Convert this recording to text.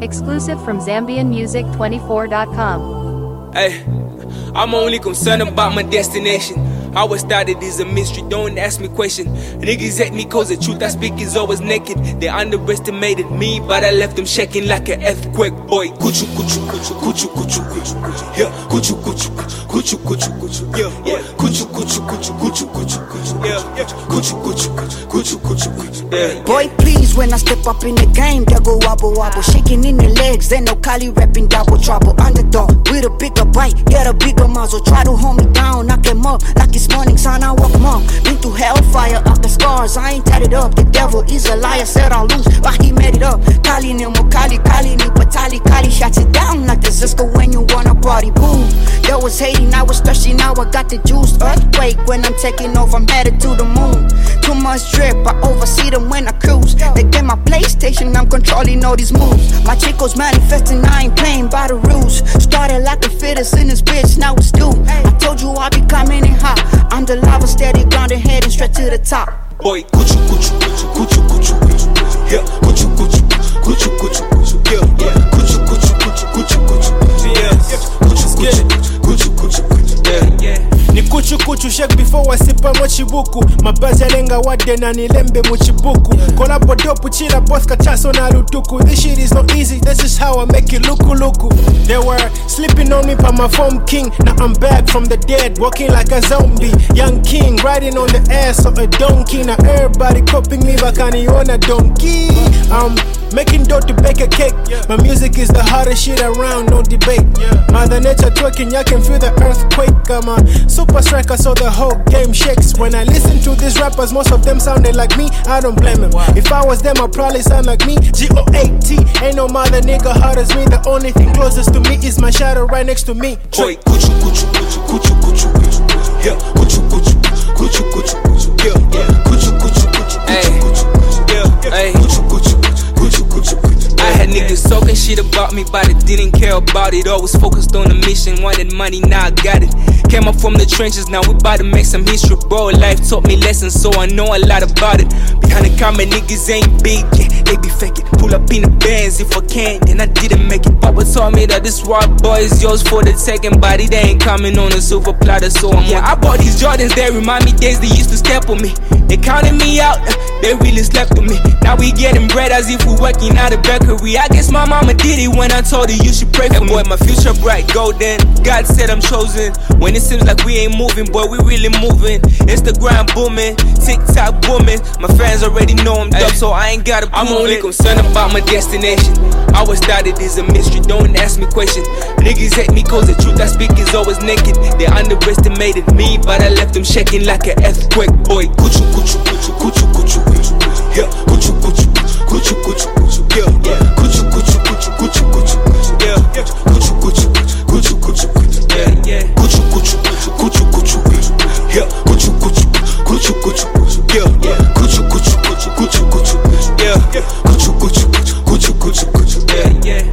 Exclusive from ZambianMusic24.com. Hey, I'm only concerned about my destination. How I started is a mystery, don't ask me question. Niggas hate me cause the truth I speak is always naked. They underestimated me, but I left them shaking like an earthquake, boy. Kuchu, kuchu, kuchu, kuchu, kuchu, kuchu, yeah. Kuchu, kuchu, kuchu, kuchu, kuchu, yeah. Kuchu, kuchu, kuchu, kuchu, kuchu, kuchu, yeah. Kuchu, kuchu, kuchu, kuchu, kuchu, yeah. Boy, please, when I step up in the game, they go wobble wobble, shaking in the legs. Ain't no Kali rapping double trouble. Underdog with a bigger bite, get a bigger muzzle. Try to hold me down, knock him up like it's morning sun. I walk mom, been through hellfire, up the scars. I ain't tatted up. The devil is a liar, said I'll lose, but he made it up. Kali ni Kali, Kali ni Patali, Kali shots it down like the Cisco when you wanna party. Boom, there was hating, I was thirsty, now I got the juice. Earthquake when I'm taking off, I'm headed to the moon. Too much drip, I oversee them when I cruise. They get my PlayStation, I'm controlling all these moves. My chicos manifesting, I ain't playing by the rules. Started like a fetus in this bitch, now it's due. I told you I'll be coming in hot. I'm the lava, steady grounded, heading straight to the top. Boy, kuchu, kuchu, kuchu, kuchu, kuchu, kuchu, yeah. Kuchu, kuchu, kuchu, kuchu, kuchu, yeah. Kuchu, kuchu, kuchu, kuchu, kuchu, yeah. Kuchu, kuchu, kuchu, kuchu, kuchu, yeah. Ni kuchu kuchu shake before wasipa mochibuku. Mabazi alenga wade na nilembe muchibuku. Kolabo dopu chila boss kachaso na lutuku. This shit is not easy, this is how I make it luku luku. They were sleeping on me by my phone king. Now I'm back from the dead, walking like a zombie. Young king, riding on the ass of a donkey. Now everybody copying me bakani on a donkey. I'm making dough to bake a cake. My music is the hardest shit around, no debate. Mother nature twerking, I can feel the earthquake. I'm a super striker, so the whole game shakes. When I listen to these rappers, most of them sounded like me, I don't blame them. If I was them, I'd probably sound like me. G-O-A-T, ain't no mother nigga hard as me. The only thing closest to me is my shadow right next to me. Boy, kuchu, kuchu, kuchu, kuchu, kuchu, kuchu, yeah. Kuchu, kuchu, kuchu, kuchu, kuchu, yeah. Kuchu, kuchu, kuchu, kuchu, kuchu, yeah. Kuchu, kuchu, kuchu, kuchu, kuchu. I had niggas talking shit about me, but I didn't care about it. Always focused on the mission, wanted money, now I got it. Came up from the trenches, now we bout to make some history, bro. Life taught me lessons, so I know a lot about it. Behind the camera, niggas ain't big, yeah, they be faking. Pull up in the bands if I can, then I didn't make it. Papa told me that this rock boy is yours for the taking, but it ain't coming on a silver platter, so I'm yeah. I bought these Jordans, they remind me days they used to step on me. They counted me out, they really slept on me. Now we getting bread as if we working at a bakery. I guess my mama did it when I told her you should pray for me. Boy, my future bright, golden. God said I'm chosen. When it seems like we ain't moving, boy, we really moving. Instagram booming, TikTok booming. My fans already know I'm dope, so I ain't gotta prove it. I'm only concerned about my destination. How I started is a mystery, don't ask me questions. Niggas hate me cause the truth I speak is always naked. They underestimated me, but I left them shaking like an earthquake, boy. Kuchu, kuchu, kuchu, kuchu, kuchu, kuchu, yeah. Kuchu, kuchu, kuchu, kuchu, kuchu, yeah. Kuchu, kuchu, kuchu, kuchu, kuchu, kuchu, yeah. Kuchu, kuchu, kuchu, kuchu, kuchu, yeah. Kuchu, kuchu, kuchu, kuchu, kuchu, yeah. Kuchu, kuchu, kuchu, kuchu, kuchu, yeah. Kuchu, kuchu, kuchu, kuchu, kuchu, yeah. Kuchu, kuchu, kuchu, kuchu, kuchu, yeah.